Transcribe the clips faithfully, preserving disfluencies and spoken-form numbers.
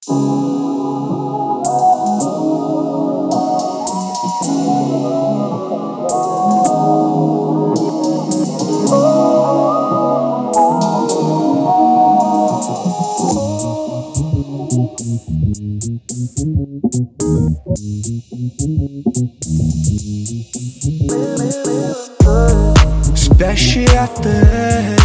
Спящий отель,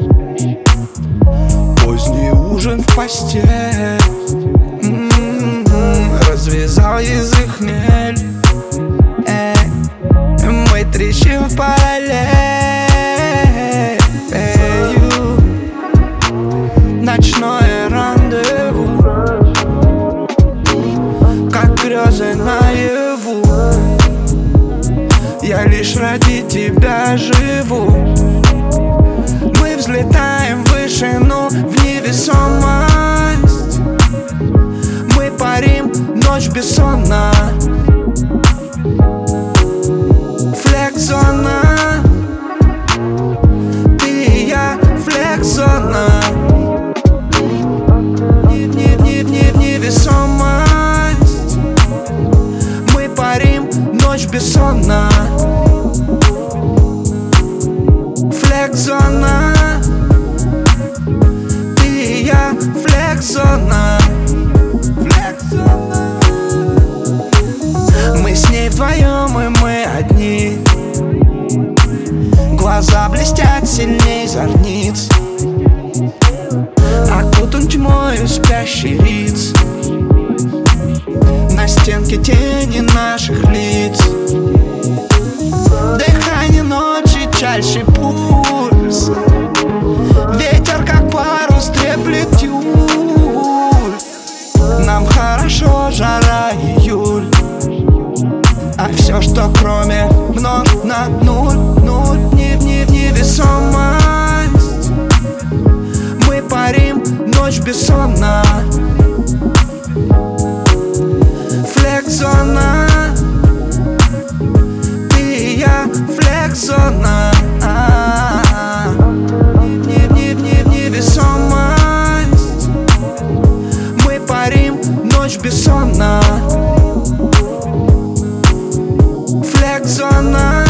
поздний ужин в постель. М-м-м, развязал язык хмель. Эй, мы трещим в параллель. Эю, ночное рандеву, как грезы наяву. Я лишь ради тебя живу. Мы взлетаем в вышину, в невесомость. Мы парим ночь бессонна. Флекс-зона, ты и я, флекс-зона. Не, не, не, не, невесомость. Мы парим ночь бессонна. Флекс-зона, ты и я, флекс-зона. Флекс-зона. Мы с ней вдвоем, и мы одни. Глаза блестят сильней зорниц, окутан тьмою спящий лиц. На стенке тени наших лиц. Дыхание ночи, чаще пульс. Ветер как парус треплет тюль. Нам хорошо, жара июль. А все, что кроме множ на нуль, нуль, не в не в невесомость. Мы парим ночь бессонна. Флекс-зона, ты и я, флекс-зона. Не в не в не в невесомость. Мы парим ночь бессонна. Флекс-зона,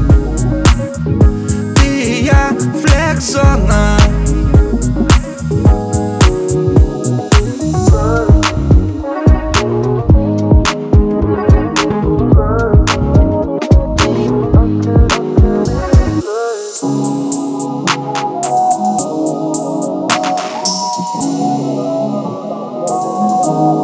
ты и я, флекс-зона. Oh,